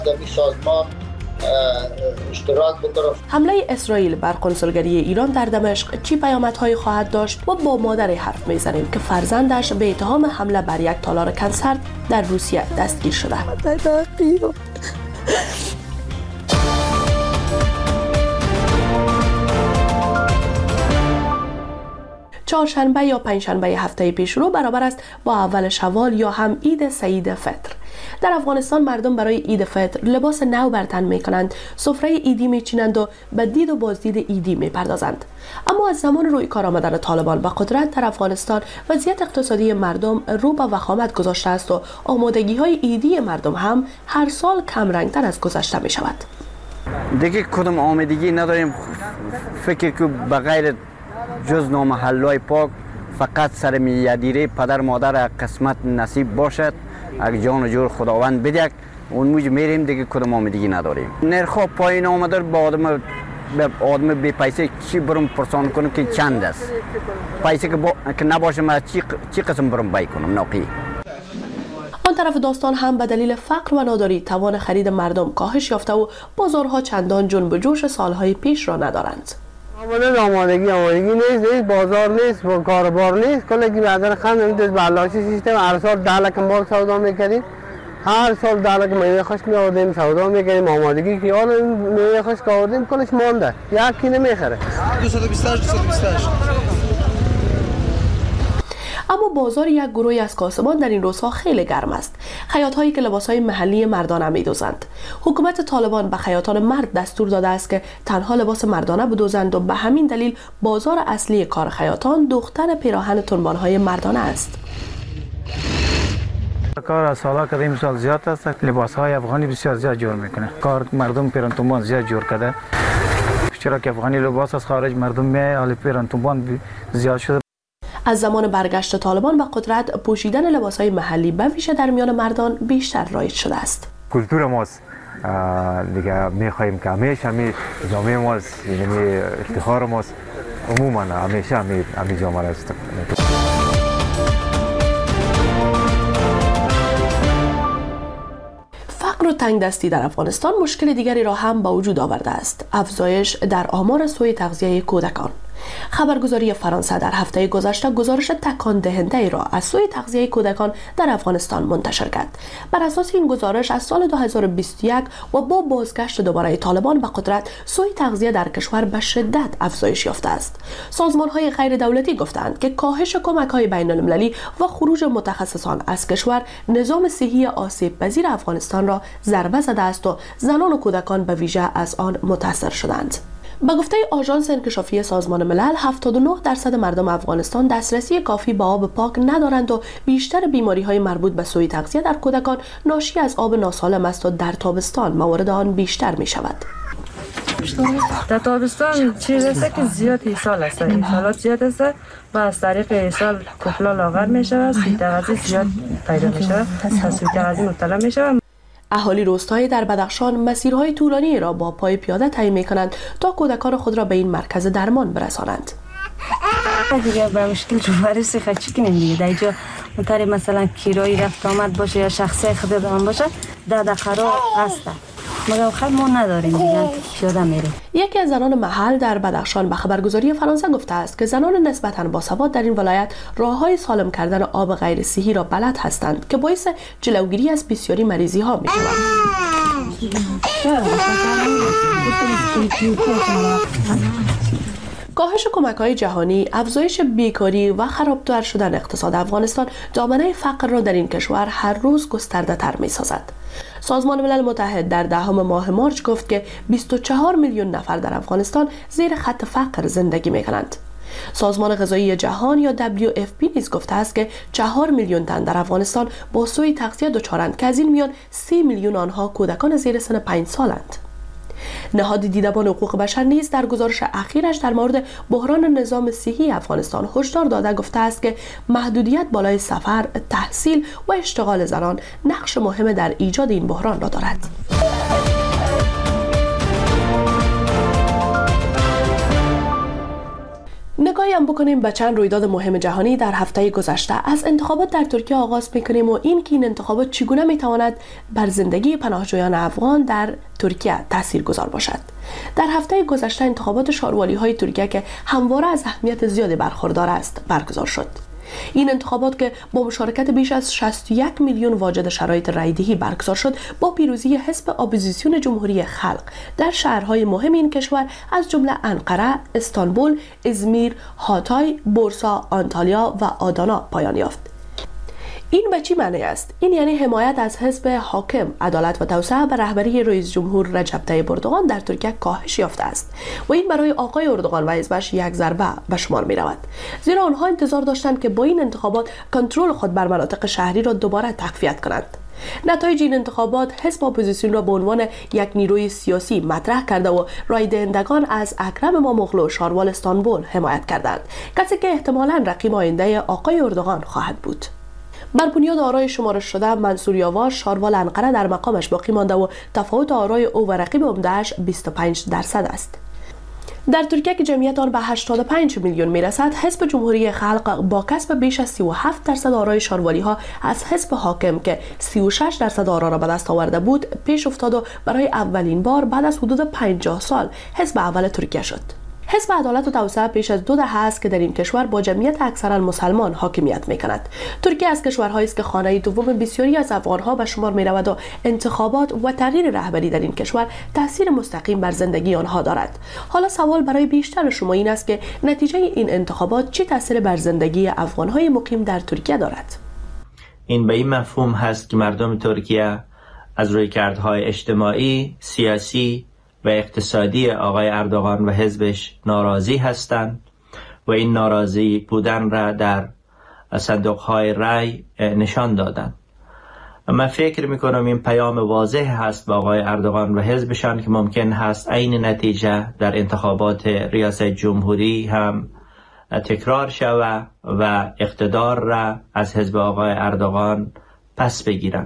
در این سازمان اشتراک بکنم. حمله اسرائیل بر کنسولگری ایران در دمشق چی پیامدهایی خواهد داشت و با مادری حرف میزنیم که فرزندش به اتهام حمله بر یک تالار کنسرت در روسیه دستگیر شده. چهارشنبه یا پنجشنبه هفته پیشرو برابر است با اول شوال یا هم عید سعید فطر. در افغانستان مردم برای عید فطر لباس نو بر تن می‌کنند، سفره عیدی می‌چینند و به دید و بازدید عیدی می‌پردازند. اما از زمان روی کار آمدن طالبان به قدرت در افغانستان وضعیت اقتصادی مردم رو به وخامت گذاشته است و آمادگی‌های عیدی مردم هم هر سال کم رنگ‌تر از گذشته می‌شود. دیگه کدام آمادگی نداریم، فکر که بغیر جز نامحلای پاک فقط سر میادیره پدر مادر قسمت نصیب باشد، اگه جان و جور خداوند بدهد اون موج میریم، دیگه کدام آمادگی نداریم. نرخ پایین آمده، با آدم بی پیسه چی برم پرسان کنم که چند است، پیسه که نباشه من چی قسم برم بای کنم ناقی. آن طرف داستان هم به دلیل فقر و ناداری توان خرید مردم کاهش یافته و بازارها چندان جنب و جوش سالهای پیش را ندارند. آمادگی نیست، بازار نیست، کاربار نیست. کلی بعدن خواهم دست بلاشی سیستم هر سال 10 لک مال سودا میکردیم، هر سال 10 لک میوه خشک میآوردیم سودا میکردیم. آمادگی که حالا میوه خشک آوردیم کلش مانده، یکی نمیخره. 228 اما بازار یک گروهی از کاسبان در این روزها خیلی گرم است. خیاط‌هایی که لباس‌های محلی مردانه می‌دوزند. حکومت طالبان به خیاطان مرد دستور داده است که تنها لباس مردانه بدوزند و به همین دلیل بازار اصلی کار خیاطان دوختن پیراهن تنبان‌های مردانه است. کار از سالا که این سال زیاد است، لباس‌های افغانی بسیار زیاد جور میکنه. کار مردم پیراهن تنبان زیاد جور کرده. چرا که افغانی لباس از خارج مردم میاد، حالا پیراهن تنبان زیاد شده. از زمان برگشت طالبان به قدرت پوشیدن لباس‌های محلی به ویژه در میان مردان بیشتر رایج شده است. کلتور ماست دیگه، می‌خوایم که همیشه جامعه ماست، یعنی افتخار ماست، عموما همیشه همین جامعه است. فقر و تنگدستی در افغانستان مشکل دیگری را هم به وجود آورده است: افزایش در آمار سوء تغذیه کودکان. خبرگزاری فرانسه در هفته گذشته گزارش تکان دهنده ای را از سوء تغذیه کودکان در افغانستان منتشر کرد. بر اساس این گزارش از سال 2021 و با بازگشت دوباره طالبان به قدرت، سوء تغذیه در کشور به شدت افزایش یافته است. سازمان‌های غیر دولتی گفتند که کاهش کمک‌های بین‌المللی و خروج متخصصان از کشور نظام صحی آسیب پذیر افغانستان را ضربه زده است و زنان و کودکان به ویژه از آن متاثر شدند. به گفته آژانس انکشافی سازمان ملل، 79% مردم افغانستان دسترسی کافی به آب پاک ندارند و بیشتر بیماری‌های مربوط به سوء تغذیه در کودکان ناشی از آب ناسالم است و در تابستان موارد آن بیشتر می‌شود. در تابستان چیز است که زیاد ایصال است، ایصالات زیاد است و از طریق ایصال طفلا لاغر می‌شود، سوء تغذیه زیاد پیدا می‌شود، از سوء تغذیه مبتلا می‌شود. اهالی روستایی در بدخشان مسیرهای طولانی را با پای پیاده طی می‌کنند تا کودکان خود را به این مرکز درمان برسانند. دیگه به مشکل جواری خیلی چی کنیم دیگه، در اینجا مطاری مثلا کرایی رفت آمد باشه یا شخصی خود دام باشه 10 دقیقه را هسته، مگر خیلی ما نداریم دیگه، پیاده میریم. یکی از زنان محل در بدخشان به خبرگزاری فرانسه گفته است که زنان نسبتاً باسواد در این ولایت راه‌های سالم کردن آب غیر صحی را بلد هستند که باعث جلوگیری از بسیاری مریضی‌ها می‌شود. کاهش کمک‌های جهانی، افزایش بیکاری و خرابتر شدن اقتصاد افغانستان دامنه فقر را در این کشور هر روز گسترده‌تر می‌سازد. سازمان ملل متحد در 10 ماه مارچ گفت که 24 میلیون نفر در افغانستان زیر خط فقر زندگی می‌کنند. سازمان غذایی جهان یا WFP نیز گفته است که 4 میلیون تن در افغانستان با سوء تغذیه دچارند که از این میان 30 میلیون آنها کودکان زیر سن 5 سالند. نهاد دیدبان حقوق بشر نیز در گزارش اخیرش در مورد بحران نظام صحی افغانستان هشدار داده گفته است که محدودیت بالای سفر، تحصیل و اشتغال زنان نقش مهم در ایجاد این بحران را دارد. نگاهی هم بکنیم به چند رویداد مهم جهانی در هفته گذشته. از انتخابات در ترکیه آغاز میکنیم و این انتخابات چگونه میتواند بر زندگی پناهجویان افغان در ترکیه تاثیرگذار باشد. در هفته گذشته انتخابات شاروالی های ترکیه که همواره از اهمیت زیادی برخوردار است برگزار شد. این انتخابات که با مشارکت بیش از 61 میلیون واجد شرایط رایدهی برگزار شد، با پیروزی حزب اپوزیسیون جمهوری خلق در شهرهای مهم این کشور از جمله انقره، استانبول، ازمیر، هاتای، بورسا، آنتالیا و آدانا پایان یافت. این به چی معنی است؟ این یعنی حمایت از حزب حاکم عدالت و توسعه به رهبری رئیس جمهور رجب طیب اردوغان در ترکیه کاهش یافته است و این برای آقای اردوغان و حزبش یک ضربه به شمار می رود، زیرا آنها انتظار داشتند که با این انتخابات کنترل خود بر مناطق شهری را دوباره تقویت کنند. نتایج این انتخابات حزب اپوزیسیون را به عنوان یک نیروی سیاسی مطرح کرده و رای دهندگان از اکرم اماموغلو شاروال استانبول حمایت کردند، کسی که احتمالاً رقیب آینده آقای اردوغان خواهد بود. بر بنیاد آرای شمارش شده منصور یاور شاروال انقره در مقامش باقی مانده و تفاوت آرای او و رقیب عمده‌اش 25% است. در ترکیه که جمعیت آن به 85 میلیون میرسد، حزب جمهوری خلق با کسب بیش از 37% آرای شاروالی ها از حزب حاکم که 36% آرا را به دست آورده بود پیش افتاد و برای اولین بار بعد از حدود 50 سال حزب اول ترکیه شد. حزب عدالت و توسعه پیش از 2 دهه است که در این کشور با جمعیت اکثرا مسلمان حاکمیت می‌کند. ترکیه از کشورهایی است که خانه دوم بسیاری از افغان‌ها به شمار می‌رود و انتخابات و تغییر رهبری در این کشور تاثیر مستقیم بر زندگی آنها دارد. حالا سوال برای بیشتر شما این است که نتیجه این انتخابات چه تاثیر بر زندگی افغان‌های مقیم در ترکیه دارد؟ این به این مفهوم هست که مردم ترکیه از رویکردهای اجتماعی، سیاسی و اقتصادی آقای اردوغان و حزبش ناراضی هستند و این ناراضی بودن را در صندوق‌های رای نشان دادند. من فکر می‌کنم این پیام واضح هست به آقای اردوغان و حزبشان که ممکن هست عین نتیجه در انتخابات ریاست جمهوری هم تکرار شود و اقتدار را از حزب آقای اردوغان پس بگیرند.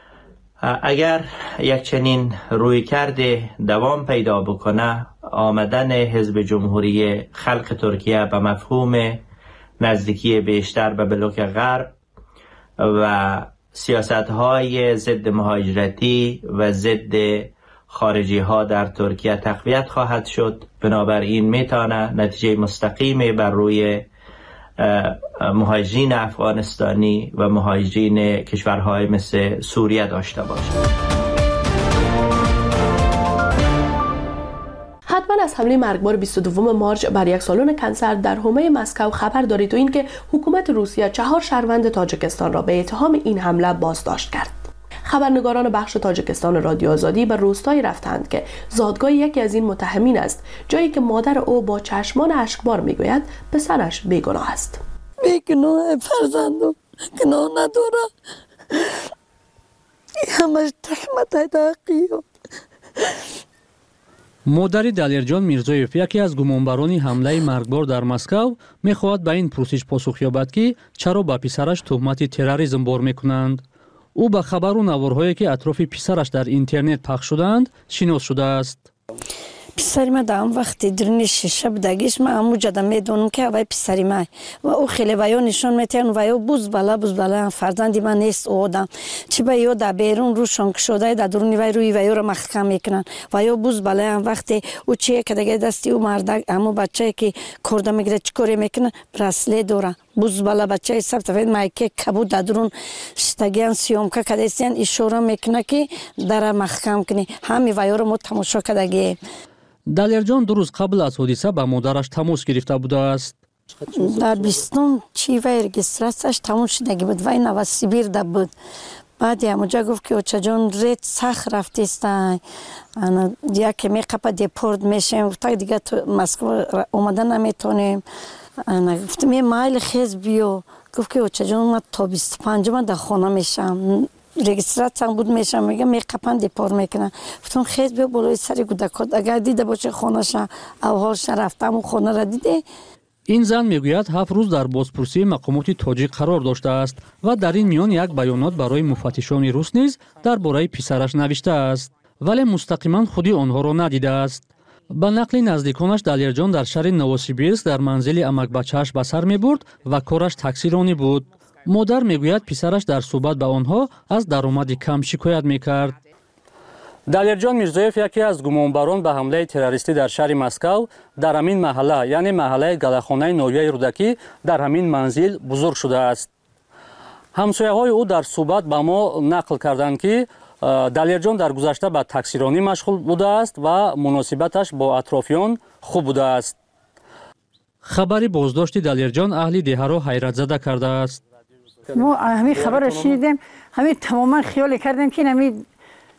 اگر یک چنین رویکرد دوام پیدا بکنه، آمدن حزب جمهوری خلق ترکیه به مفهوم نزدیکی بیشتر به بلوک غرب و سیاست‌های ضد مهاجرتی و ضد خارجی ها در ترکیه تقویت خواهد شد. بنابراین میتونه نتیجه مستقیمی بر روی مهاجرین افغانستانی و مهاجرین کشورهای مثل سوریه داشته باشد. حتما از حمله مرگبار 22 مارچ بر یک سالن کنسر در حومه مسکو خبر دارید و اینکه حکومت روسیه 4 شهروند تاجیکستان را به اتهام این حمله بازداشت کرد. خبرنگاران بخش تاجیکستان رادیو آزادی به روستایی رفتند که زادگاه یکی از این متهمین است، جایی که مادر او با چشمان اشکبار میگوید پسرش بیگناه است. بیگناه فرزندم، گناه نداره، همش تهمت حقیقی. مادر دلیرجان میرزایف یکی از گمانبران حمله مرگبار در مسکو میخواهد به این پرسش پاسخ یابد که چرا به پسرش تهمت تروریسم بار میکنند. او به خبر و نوارهایی که اطراف پسرش در اینترنت پخش شدند شناس شده است. پسری ما در اون وقتی درون شیشه بودگیش من همو جدا میدونم که اوای پسری ما و او خیلی ویا نشون میتین ویا بوز بالا فرزندی من نیست او آدم چی به یو در بیرون روشان شده در درونی وی روی ویا رو محکم میکنن ویا بوز بالا وقتی او چیه که دیگه دستی او مردک همو بچه که کرده میگیره چکوری میکنه برسله دوره بوز بالا بچه سب تفید مایکه کبود در درون شتگیان سیوم که کدیستین اشاره میکنه که در محکم کنی همی ویا رو ما تماشا کردگی. دلیرجان 2 روز قبل از حادثه به مادرش تماس گرفته بوده است. در 20 چی وی رجیستراسیش تموم شدگی بود وی نوسیبیر ده بود. بعد همونجا گفت که اوچه جان رید سخ رفتیستن دیگه که میقبه دیپورد میشیم گفت دیگه تو مسکو اومده نمیتونیم. گفتم یه مایل خیز بیو گفت که اوچه جان من تا 25 من در خانه میشم رجیستراسیون بود میشم میگه میقپن دیپور میکنن. گفتم خیز بیو بالای سری گودکات اگر دیده باشه خانه‌ش اولش رفتم و خانه را دیده. این زن میگوید 7 روز در بازپرسی مقامات تاجیک قرار داشته است و در این میان یک بیانات برای مفتشان روس نیز درباره پسرش نوشته است ولی مستقیما خودی آنها را ندیده است. با نقل نزدیکانش دلیرجان در شهر نووسیبیرسک در منزل امکبچه‌اش به سر می‌برد و کارش تاکسیرانی بود. مادر میگوید پسرش در صحبت با آنها از درآمد کم شکایت میکرد. دلیرجان میرزایف یکی از گمانباران به حمله تروریستی در شهر مسکو در همین محله یعنی محله گلاخانه نویای رودکی در همین منزل بزرگ شده است. همسایه‌های او در صحبت با ما نقل کردند که دلیرجان در گذشته به تاکسیرانی مشغول بوده است و مناسبتش با اطرافیان خوب بوده است. خبری بازداشت دلیرجان اهل دهه را حیرت زده کرده است. ما همین خبر را شنیدیم، همین تماما خیال کردیم که همین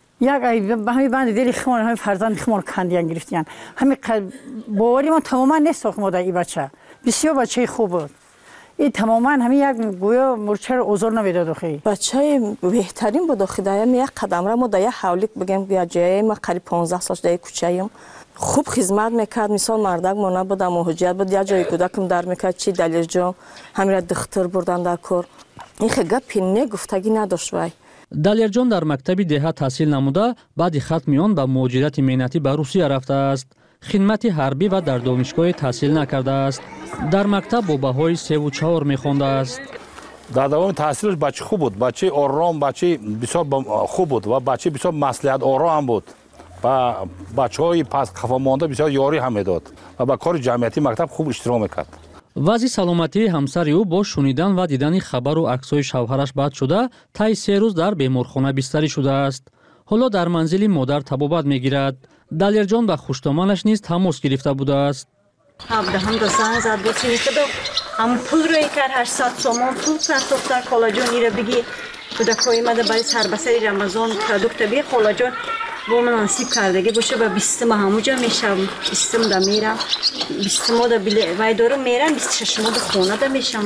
همین بند دلی خمار همین فرزند خمار کندیان گرفتیان. همین باوری ما تماما نساخت ما در این بچه. بسیار بچه خوب بود. این تماما همین یک گویا مرچه رو اوزار نمیداد آخی. بچه بهترین بود آخی دایم یک قدم را ما در حولیک بگم بیا جای ما قریب 15 سال در کوچه‌ایم. خوب خدمت میکرد، مثال مردک ما نبود مهاجرت بود یا جای کودکم در میکرد چی دلیرجان همین را دختر بردن در کار. این گپی نگفتگی نداشت وای. دلیرجان در مکتب دهه تحصیل نموده بعد ختم آن به مهاجرت مهنتی به روسیه رفته است. خدمت حربی و در دانشگاه تحصیل نکرده است. در مکتب با بهای 3 و 4 میخوانده است. در دوام تحصیلش بچه خوب بود، بچه آرام، بچه بسیار خوب بود و بچه بسیار مصلحت آرام بود و بچه‌های پس خفا مانده بسیار یاری هم میداد و با کار جمعیتی مکتب خوب اشتراک میکرد. وضع سلامتی همسر او با شنیدن و دیدن خبر و عکس‌های شوهرش بد شده طی 3 روز در بیمارخانه بستری شده است. حالا در منزل مادر طبابت میگیرد. دلیرجان با خوشتامانش نیز تماس گرفته بوده است. هم زنگ زد بود که هم پول روی کرد 800 تومان پول کرد دختر خالاجان ایره بگی کودکای مده برای سربسری رمضان پروداکت بی خالاجان با من نصیب کردگی باشه و 20 ماه همونجا میشم 20 ماه میرم 20 ماه وای دارم میرم 26 ماه خونه ده میشم.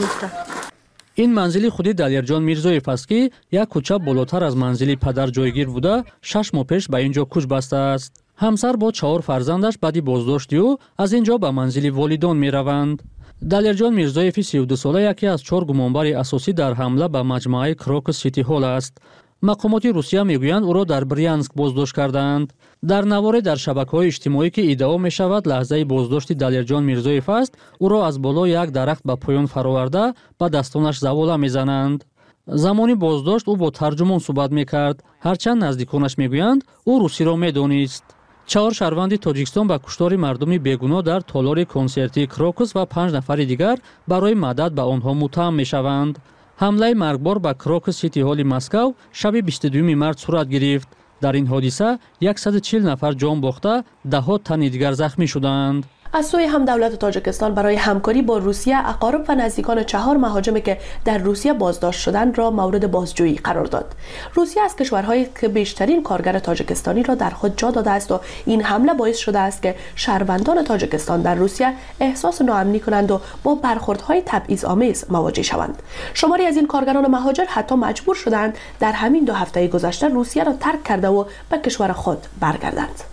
این منزل خودی دلیرجان میرزایف است که یک کوچه بالاتر از منزل پدر جایگیر بوده 6 ماه پیش به اینجا کوچ بسته است. همسر با 4 فرزندش بعد بازداشت او از اینجا به منزل والدان می روند. دلیرجان میرزایف 32 ساله یکی از 4 گمانبار اساسی در حمله به مجموعه کروکس سیتی هال است. مقامات روسیه میگویند او را در بریانسک بازداشت کردند. در نوار در شبکه‌های اجتماعی که ادعا می شود لحظه بازداشت دلیرجان میرزایف است، او را از بالای یک درخت به پایان فراورده با دستانش زواله میزنند. زمانی بازداشت او با ترجمان صحبت میکرد، هرچند نزدیکانش میگویند او روسی را میدانست. 4 شهروند تاجیکستان با کشتار مردم بیگناه در تالار کنسرتی کروکس و 5 نفر دیگر برای مدد به آنها متهم میشوند. حمله مرگبار به کروکس سیتی هال مسکو شب 22 مارس صورت گرفت. در این حادثه 140 نفر جان باخته، ده‌ها تن دیگر زخمی شدند. از سوی هم دولت تاجیکستان برای همکاری با روسیه اقارب و نزدیکان 4 مهاجمی که در روسیه بازداشت شدند را مورد بازجویی قرار داد. روسیه از کشورهایی که بیشترین کارگر تاجیکستانی را در خود جا داده است و این حمله باعث شده است که شهروندان تاجیکستان در روسیه احساس ناامنی کنند و با برخوردهای تبعیض‌آمیز مواجه شوند. شماری از این کارگران مهاجر حتی مجبور شدند در همین 2 هفته گذشته روسیه را ترک کرده و به کشور خود برگردند.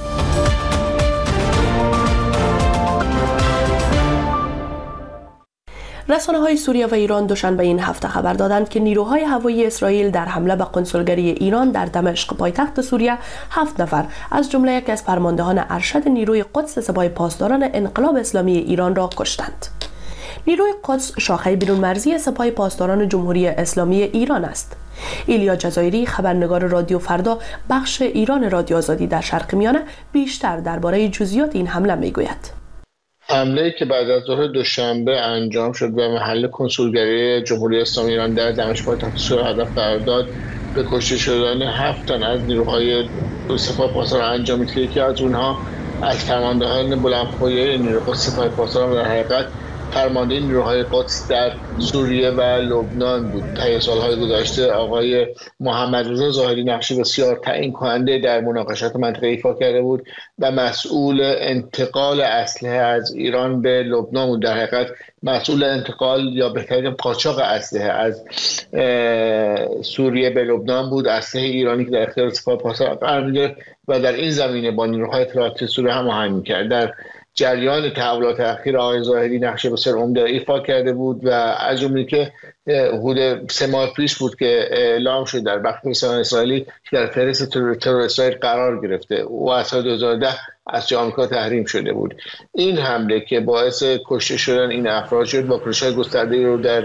رسانه‌های سوریه و ایران دوشنبه این هفته خبر دادند که نیروهای هوایی اسرائیل در حمله به قنسولگری ایران در دمشق پایتخت سوریه 7 نفر از جمله یکی از فرماندهان ارشد نیروی قدس سپاه پاسداران انقلاب اسلامی ایران را کشتند. نیروی قدس شاخه بیرون مرزی سپاه پاسداران جمهوری اسلامی ایران است. ایلیا جزایری خبرنگار رادیو فردا بخش ایران رادیو آزادی در شرق میانه بیشتر درباره جزئیات این حمله میگوید. حمله‌ای که بعد از ظهر دوشنبه انجام شد و محل کنسولگری جمهوری اسلامی ایران در دمشق پایتخت سوریه هدف قرار داد، به کشته شدن 7 تن از نیروهای سپاه پاسداران انجامید که یکی از اونها از فرماندهان بلندپایه نیروهای سپاه پاسداران در حقیقت فرمانده نیروهای قدس در سوریه و لبنان بود. طی سالهای گذشته آقای محمد رضا ظاهری نقشی بسیار تعیین کننده در مناقشات منطقه ایفا کرده بود و مسئول انتقال اسلحه از ایران به لبنان بود. در حقیقت مسئول انتقال یا بهترین قاچاق اسلحه از سوریه به لبنان بود. اسلحه ایرانی که در اختیار سپاه پاسداران قرار می‌گرفت و در این زمینه با نیروهای اطلاعاتی سوریه هماهنگ می‌کرد. در جریان تحولات اخیر آقای ظاهری نقش بسیار عمده ایفا کرده بود و از جمله که حدود 3 ماه پیش بود که اعلام شد در بخش میزان اسرائیلی که در فهرست ترور اسرائیل قرار گرفته و از سال 2010 از جای آمریکا تحریم شده بود. این حمله که باعث کشته شدن این افراد شد با واکنش‌های گسترده‌ای رو در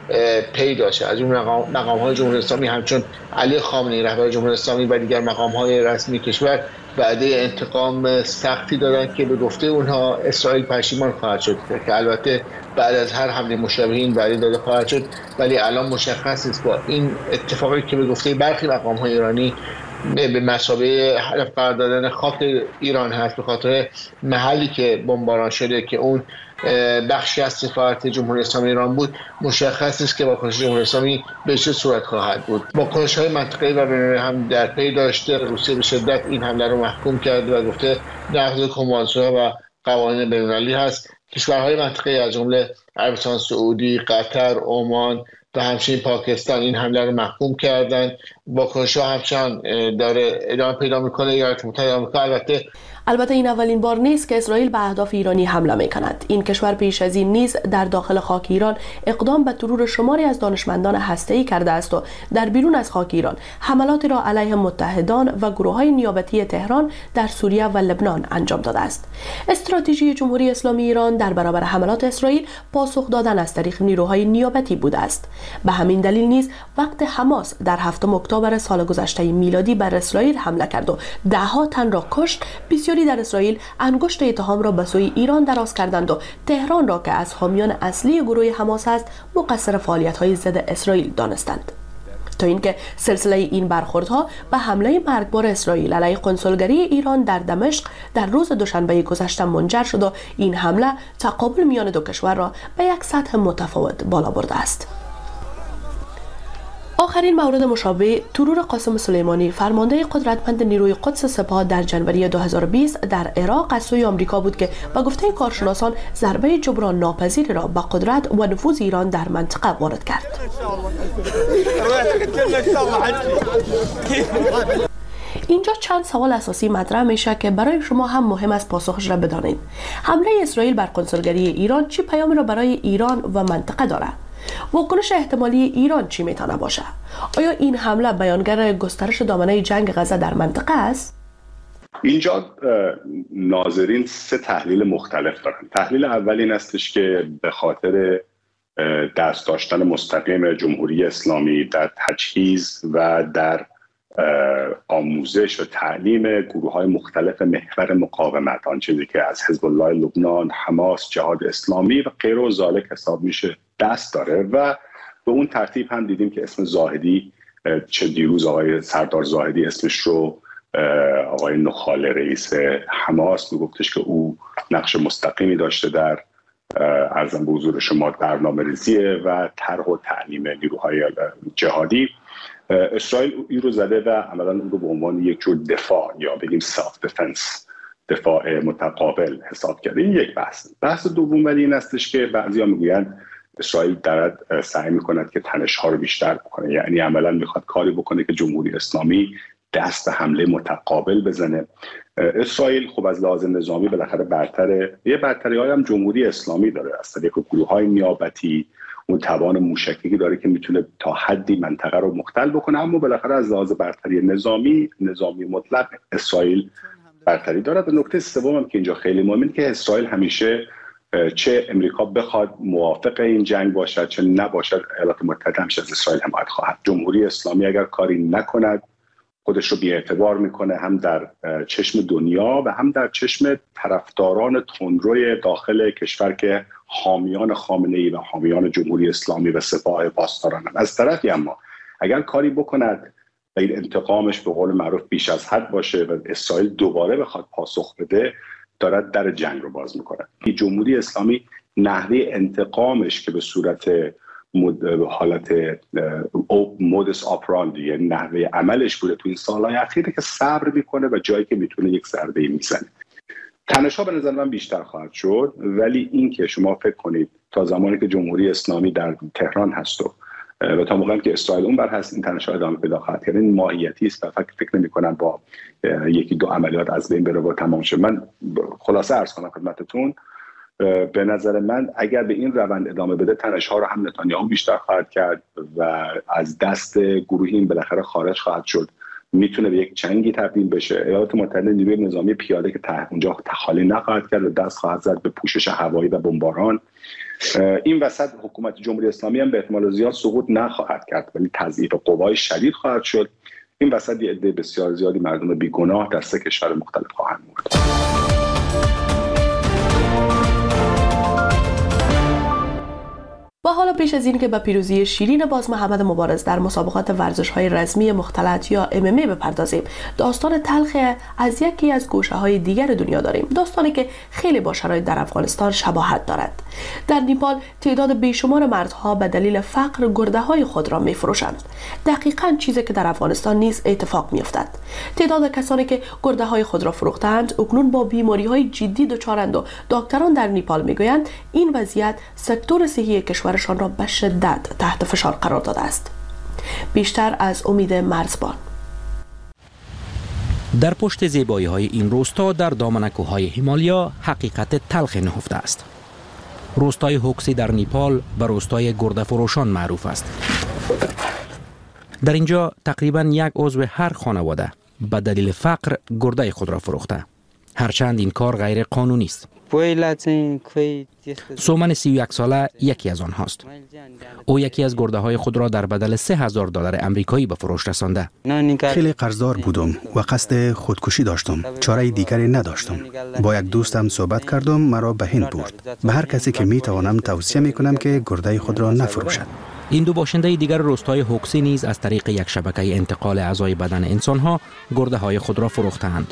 پی داشته از اون مقام‌های جمهوری اسلامی همچون علی خامنه‌ای رهبر جمهوری اسلامی و دیگر مقام‌های رسمی کشور وعده انتقام سختی دادند که به گفته اونها اسرائیل پشیمان خواهد شد که البته بعد از هر حمله مشابه این وعده داده خواهد شد، ولی الان مشخص است با این اتفاقی که به گفته برخی مقام‌های ایرانی به مثابه هدف قرار دادن خاک ایران هست به خاطر محلی که بمباران شده که اون بخشی از سفارت جمهوری اسلامی ایران بود، مشخص است که واکنش جمهوری اسلامی به چه صورت خواهد بود. واکنش‌های منطقه‌ای و بین‌المللی هم در پی داشته. روسیه به شدت این حمله رو محکوم کرده و گفته نقض کنوانسیون‌ها و قوانین بین‌المللی هست. کشورهای منطقه‌ای از جمله عربستان سعودی، قطر، عمان و همچنین پاکستان این حمله رو محکوم کردند. واکنش‌ها همچنان داره ادامه پیدا می‌کنه. ایالات متحده آمریکا البته این اولین بار نیست که اسرائیل به اهداف ایرانی حمله می‌کند. این کشور پیش از این نیز در داخل خاک ایران اقدام به ترور شماری از دانشمندان هسته‌ای کرده است و در بیرون از خاک ایران حملاتی را علیه متحدان و گروه‌های نیابتی تهران در سوریه و لبنان انجام داده است. استراتژی جمهوری اسلامی ایران در برابر حملات اسرائیل پاسخ دادن از طریق نیروهای نیابتی بوده است. به همین دلیل نیز وقت حماس در 7 اکتبر سال گذشته میلادی بر اسرائیل حمله کرد و ده‌ها تن را کشت، بسیاری در اسرائیل انگشت اتهام را به سوی ایران دراز کردند و تهران را که از حامیان اصلی گروه حماس است مقصر فعالیت‌های ضد اسرائیل دانستند. تا اینکه سلسله این برخوردها به حمله مرگبار اسرائیل علیه کنسولگری ایران در دمشق در روز دوشنبه گذشته منجر شد و این حمله تقابل میان دو کشور را به یک سطح متفاوت بالا برده است. آخرین مورد مشابه ترور قاسم سلیمانی فرمانده قدرتمند نیروی قدس سپاه در جنوری 2020 در عراق از سوی آمریکا بود که با گفته کارشناسان ضربه جبران ناپذیری را به قدرت و نفوذ ایران در منطقه وارد کرد. اینجا چند سوال اساسی مطرح میشه که برای شما هم مهم است پاسخش را بدانید. حمله اسرائیل بر کنسولگری ایران چه پیامی را برای ایران و منطقه دارد؟ واکنش احتمالی ایران چی میتونه باشه؟ آیا این حمله بیانگر گسترش دامنه جنگ غزه در منطقه است؟ اینجا ناظرین 3 تحلیل مختلف دارن. تحلیل اول این استش که به خاطر دست داشتن مستقیم جمهوری اسلامی در تجهیز و در آموزش و تعلیم گروه‌های مختلف محور مقاومت، آن چیزی که از حزب الله لبنان، حماس، جهاد اسلامی و غیر و ذالک حساب میشه دست داره و به اون ترتیب هم دیدیم که اسم زاهدی، چه دیروز آقای سردار زاهدی اسمش رو آقای نخاله رئیس حماس میگفتش که او نقش مستقیمی داشته در عرضم به حضور شما برنامه‌ریزی و طرح و تعلیم نیروهای جهادی. اسرائیل این رو زده و عملا اون رو به عنوان یک جور دفاع یا بگیم سلف دفنس، دفاع متقابل حساب کرده. این یک بحث دوم ولی این استش که بعضیا میگویند اسرائیل دارد سعی میکند که تنش‌ها رو بیشتر بکنه، یعنی عملا میخواد کاری بکنه که جمهوری اسلامی دست به حمله متقابل بزنه. اسرائیل خب از لحاظ نظامی بالاخره برتره، یه برتری‌های هم جمهوری اسلامی داره از طریق گروه‌های نیابتی، اون توان موشکی داره که میتونه تا حدی منطقه رو مختل بکنه، اما بالاخره از لحاظ برتری نظامی مطلق اسرائیل برتری داره. و نکته سوم هم که اینجا خیلی مهمه که اسرائیل همیشه چه امریکا بخواد موافق این جنگ باشد چه نباشد، ایالات متحده همیشه از اسرائیل حمایت خواهد. جمهوری اسلامی اگر کاری نکند خودش رو بی‌اعتبار میکنه، هم در چشم دنیا و هم در چشم طرفداران تندروی داخل کشور که حامیان خامنه‌ای و حامیان جمهوری اسلامی و سپاه پاسدارانند. از طرفی اما اگر کاری بکند و این انتقامش به قول معروف بیش از حد باشه و اسرائیل دوباره بخواد پاسخ بده، دارد در جنگ رو باز میکنه. جمهوری اسلامی نحوه انتقامش که به صورت حالت مودس آپراندی، یعنی نحوه عملش بوده تو این سالهای اخیره که صبر میکنه و جایی که میتونه یک ضربه میزنه. تنش‌ها به نظر من بیشتر خواهد شد، ولی این که شما فکر کنید تا زمانی که جمهوری اسلامی در تهران هست و و تا موقعی که اسرائیل اون بر هست این تنش‌ها ادامه پیدا خواهد کرد. این ماهیتی است و فکر نمی‌کنم با یکی دو عملیات از بین بره و تمام شه. من خلاصه عرض کنم خدمتتون، به نظر من اگر به این روند ادامه بده تنش‌ها رو هم نتانیاهو بیشتر خواهد کرد و از دست گروهی این بالاخره خارج خواهد شد، میتونه به یک جنگی تبدیل بشه. ایالات متحده نیروی نظامی پیاده که اونجا تخالی نخواهد کرد و دست خواهد زد به پوشش هوایی و بمباران. این وسط حکومت جمهوری اسلامی هم به احتمال زیاد سقوط نخواهد کرد ولی تضعیف قوای شدید خواهد شد. این وسط یه عده بسیار زیادی مردم بیگناه در 3 کشور مختلف خواهند مرد. و حالا پیش از این که به پیروزی شیرین باز محمد مبارز در مسابقات ورزش‌های رزمی مختلط یا MMA بپردازیم، داستان تلخ از یکی از گوشه‌های دیگر دنیا داریم، داستانی که خیلی با شرایط در افغانستان شباهت دارد. در نیپال تعداد بیشمار مردها به دلیل فقر گرده‌های خود را می‌فروشند. دقیقاً چیزی که در افغانستان نیز اتفاق می‌افتد. تعداد کسانی که گرده‌های خود را فروختند اکنون با بیماری‌های جدی دچارند و دکتران در نیپال می‌گویند این وضعیت سکتور صحی کشورشان را به شدت تحت فشار قرار داده است. بیشتر از امید مرزبان. در پشت زیبایی‌های این روستا در دامن کوههای هیمالیا حقیقت تلخ نهفته است. روستای هوکسی در نیپال به روستای گرده فروشان معروف است. در اینجا تقریباً یک عضو هر خانواده به دلیل فقر گرده خود را فروخته، هرچند این کار غیر قانونی است. سومن 31 ساله یکی از آنهاست. او یکی از گرده های خود را در بدل $3000 امریکایی به فروش رسانده. خیلی قرضدار بودم و قصد خودکشی داشتم. چاره دیگری نداشتم. با یک دوستم صحبت کردم، مرا به هند برد. به هر کسی که می توانم توصیه می کنم که گرده خود را نفروشد. این دو باشنده دیگر روستای هوکسی نیز از طریق یک شبکه انتقال اعضای بدن انسانها گرده های خود را فروختند.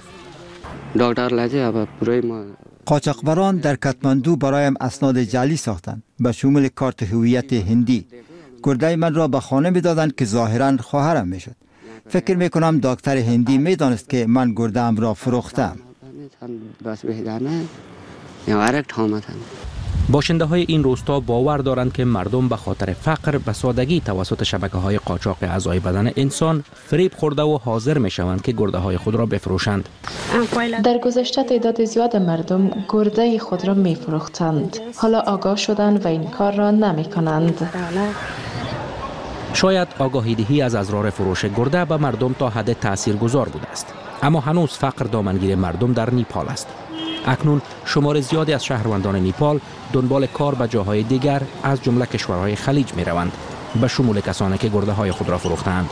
قاچاقبران در کاتماندو برایم اسناد جعلی ساختند به شمول کارت هویت هندی. گرده من را به خانه می‌دادند که ظاهراً خواهرم میشد. فکر می‌کنم دکتر هندی می‌دانست که من گرده‌ام را فروختم. باشنده های این روستا باور دارند که مردم به خاطر فقر به سادگی توسط شبکه های قاچاق اعضای بدن انسان فریب خورده و حاضر می شوند که گرده های خود را بفروشند. در گذشته تعداد زیاد مردم گرده خود را می فروختند. حالا آگاه شدند و این کار را نمی کنند. شاید آگاهی دهی از اضرار فروش گرده به مردم تا حد تاثیرگذار بوده است، اما هنوز فقر دامنگیر مردم در نیپال است. اکنون شمار زیادی از شهروندان نیپال دنبال کار به جاهای دیگر از جمله کشورهای خلیج می روند، به شمول کسانی که گرده های خود را فروختند.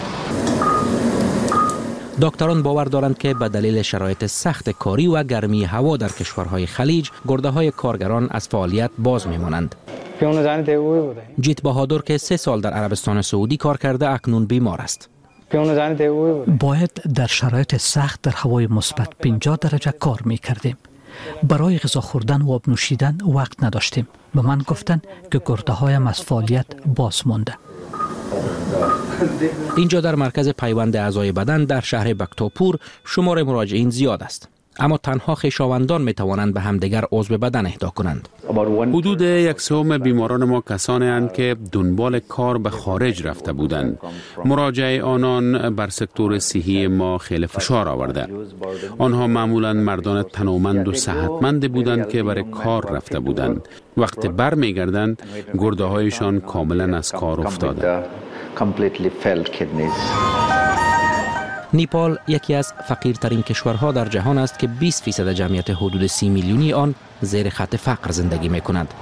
دکتران باور دارند که به دلیل شرایط سخت کاری و گرمی هوا در کشورهای خلیج گرده های کارگران از فعالیت باز می مانند. جیت بهادر که 3 سال در عربستان سعودی کار کرده اکنون بیمار است. باید در شرایط سخت در هوای مثبت 50 درجه کار می کردیم. برای غذا خوردن و آب نوشیدن وقت نداشتیم. به من گفتن که گرده هایم از فعالیت باز مانده. اینجا در مرکز پیوند اعضای بدن در شهر بکتاپور شمار مراجعین زیاد است، اما تنها خویشاوندان می توانند به همدیگر عضو بدن اهدا کنند. حدود 1/3 بیماران ما کسانی اند که دنبال کار به خارج رفته بودند. مراجعه آنان بر سکتور صحی ما خیلی فشار آورده. آنها معمولا مردان تنومند و صحتمند بودند که برای کار رفته بودند. وقتی بر می گردند گرده هایشان کاملا از کار افتاده. نیپال یکی از فقیرترین کشورها در جهان است که 20% جمعیت حدود 30 میلیونی آن زیر خط فقر زندگی می کنند.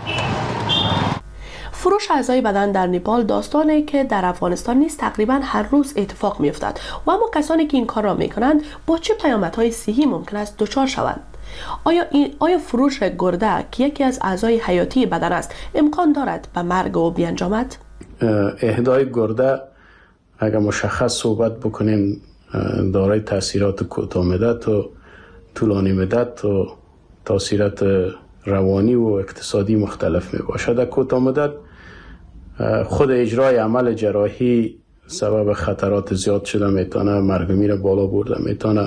فروش اعضای بدن در نیپال داستانی که در افغانستان نیز تقریبا هر روز اتفاق می افتد و اما کسانی که این کار را می کنند با چه پیامدهای صحی ممکن است دچار شوند؟ آیا فروش گرده که یکی از اعضای حیاتی بدن است امکان دارد به مرگ او بیانجامد؟ اهدای گرده اگر مشخص صحبت بکنیم دارای تاثیرات کوتاه مدت و طولانی مدت و تاثیرات روانی و اقتصادی مختلف می باشد. در کوتاه مدت خود اجرای عمل جراحی سبب خطرات زیاد شده میتونه، مرگ میر بالا برده میتونه،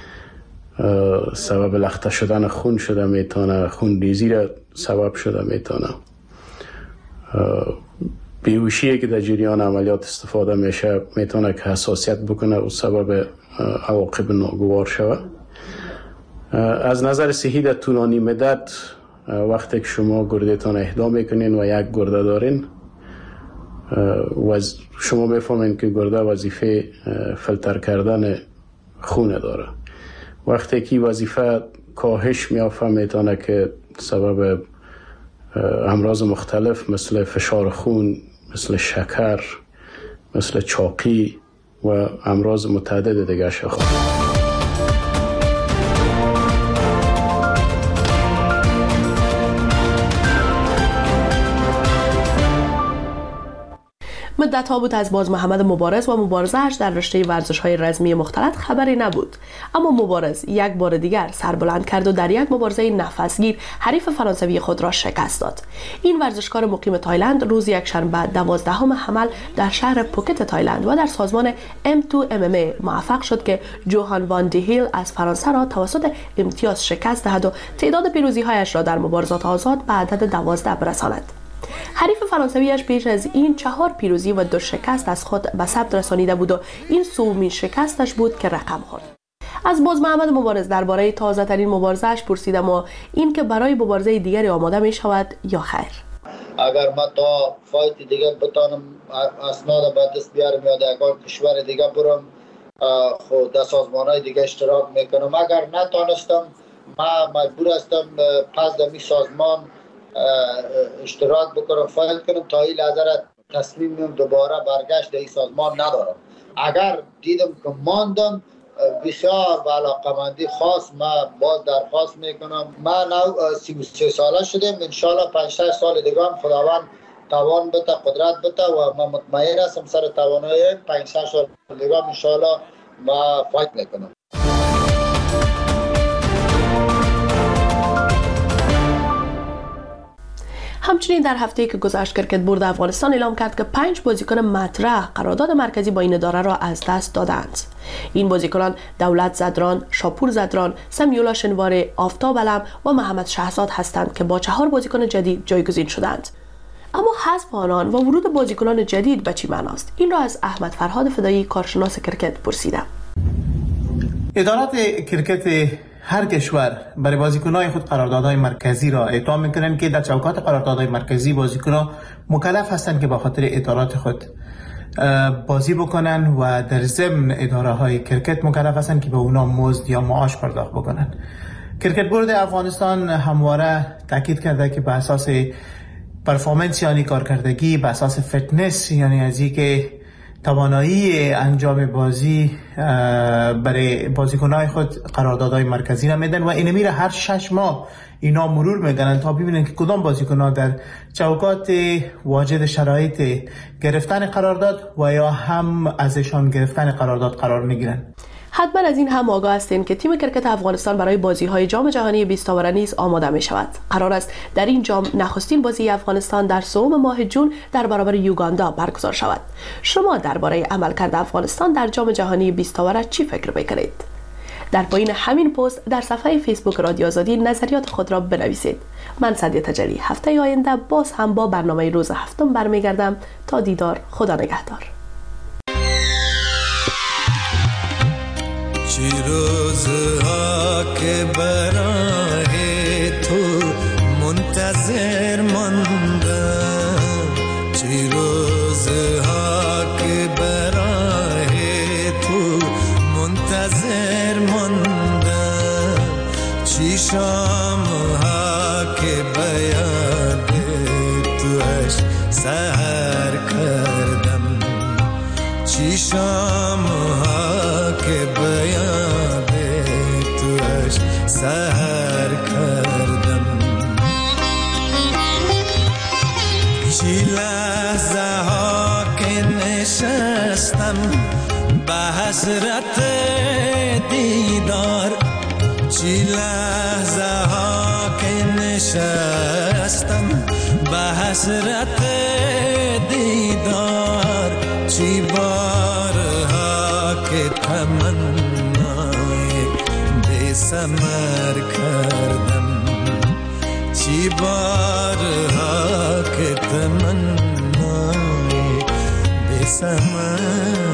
سبب لخته شدن خون شده میتونه، خون ریزی را سبب شده میتونه. بیهوشی که در جریان عملیات استفاده میشه میتونه که حساسیت بکنه و سبب عواقب ناگوار شود. از نظر صحی در طولانی مدت وقتی که شما گردهتان اهدا میکنین و یک گرده دارین و شما میفهمین که گرده وظیفه فیلتر کردن خون داره. وقتی که وظیفه کاهش میافته میتونه که سبب امراض مختلف مثل فشار خون، مثل شکر، مثل چاقی و امراض متعدد دیگه شود. مدت‌ها بود از باز محمد مبارز و مبارزه‌اش در رشته ورزش‌های رزمی مختلط خبری نبود، اما مبارز یک بار دیگر سر بلند کرد و در یک مبارزه نفسگیر حریف فرانسوی خود را شکست داد. این ورزشکار مقیم تایلند روز یکشنبه 12 حمل در شهر پوکت تایلند و در سازمان M2 MMA موفق شد که جوهان وان دی هیل از فرانسه را توسط امتیاز شکست دهد و تعداد پیروزی‌هایش را در مبارزات آزاد به عدد 12 برساند. حریف فرانسویش پیش از این 4 پیروزی و 2 شکست از خود به ثبت رسانیده بود و این سومین شکستش بود که رقم خورد. از باز محمد مبارز درباره تازه ترین مبارزه‌اش پرسیدم و این که برای مبارزه دیگری آماده می شود یا خیر. اگر ما تا فایت دیگه بتانم اسناد به دست بیارم یا در کشور دیگه برم خود در سازمان‌های دیگه اشتراک میکنم. اگر نتانستم ما مجبور هستم پس در می سازمان اشتراک بکنم، فایل کنم. تا این لحظه تصمیم میم دوباره برگشت در این سازمان ندارم. اگر دیدم که ماندم بسیار با علاقمندی خاص ما باز درخواست میکنم. من 33 ساله شدم، انشالله 5-6 سال دیگه هم خداوند توان بده، قدرت بده و من مطمئن هستم سر توانایی 5-6 سال دیگه هم انشالله ما فایت میکنم. همچنین در هفته‌ای که گذشت کرکت بورد افغانستان اعلام کرد که 5 بازیکن مطرح قرارداد مرکزی با این اداره را از دست دادند. این بازیکنان دولت زدران، شاپور زدران، سمیولا شنواره، آفتاب علم و محمد شهزاد هستند که با 4 بازیکن جدید جایگزین شدند. اما حذف آنان و ورود بازیکنان جدید به چه معناست؟ این را از احمد فرهاد فدایی کارشناس کرکت پرسیدم. ادارات کرکت هر کشور برای بازیکنان خود قراردادهای مرکزی را اعطا میکنند که در چوکات قراردادهای مرکزی بازیکنان مکلف هستند که با خاطر اطلاعات خود بازی بکنن و در ضمن اداره های کرکت مکلف هستند که به اونا مزد یا معاش پرداخت بکنن. کرکت بورد افغانستان همواره تاکید کرده که به اساس پرفورمنس یعنی کارکردگی، به اساس فیتنس یعنی از اینکه توانایی انجام بازی برای بازیکن‌های خود قراردادهای مرکزی را میدن و این میره هر 6 ماه اینا مرور میکنن تا ببینن که کدام بازیکن‌ها در چوکات واجد شرایط گرفتن قرارداد و یا هم ازشان گرفتن قرارداد قرار میگیرن. حتما از این هم آگاه هستین که تیم کرکت افغانستان برای بازی‌های جام جهانی 20 تاوره نیز آماده می شود. قرار است در این جام نخستین بازی افغانستان در 3 ماه جون در برابر یوگاندا برگزار شود. شما درباره عملکرد افغانستان در جام جهانی 20 تاوره چی فکر می‌کنید؟ در پایین همین پست در صفحه فیسبوک رادیو آزادی نظریات خود را بنویسید. من سعدیه تجلی هفته آینده باز هم با برنامه روز هفتم برمیگردم. تا دیدار، خدا نگهدار. چی روزها که برای تو منتظر ماندم، چی روزها که برای تو منتظر ماندم، چی شامها که بیاد توش سحر کردم، چی شامها که بیاد توش سحر کردم، چی لحظه ها که نشستم به حسرت دیدار، چی لحظه ها که نشستم به حسرت دیدار، چی بارها که تمنای بی ثمر کردم، چی بارها که تمنای سمر